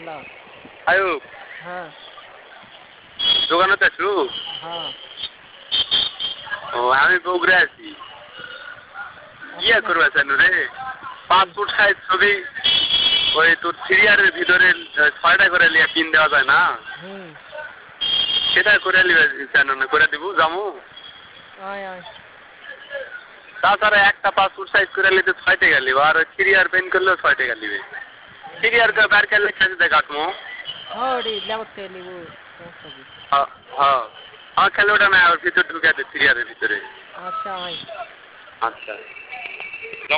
Hello. Ayub, হ্যাঁ। দোকানে তো আছো? হ্যাঁ। ও আমি বগুড়া আছি। ইয়া ওখানে করবা জানো রে, কি? পাসপোর্ট সাইজ ছবি ওই তোর সিরিয়ারের ভিতরে 6টা করে লিয়া পিন দেওয়া যায় না, হুম। সেটা করে লিবা জানো না, করে দিব জামু। আয় আয়। তাছাড়া একটা পাসপোর্ট সাইজ করে নিতে 6 টাকা লিব, আর সিরিয়ার পেন করলেও 6 টাকা লিবে। সিরিয়ার বার করলে খেতে কাটমো। হ্যাঁ ওটি লেবত থেকে নিব, সমস্যা কি? হ্যাঁ হ্যাঁ, আমার খেলে ওটা না, ওর ভিতরে ঢুকে আছে সিরিয়ারের ভিতরে। আচ্ছা আয়। আচ্ছা।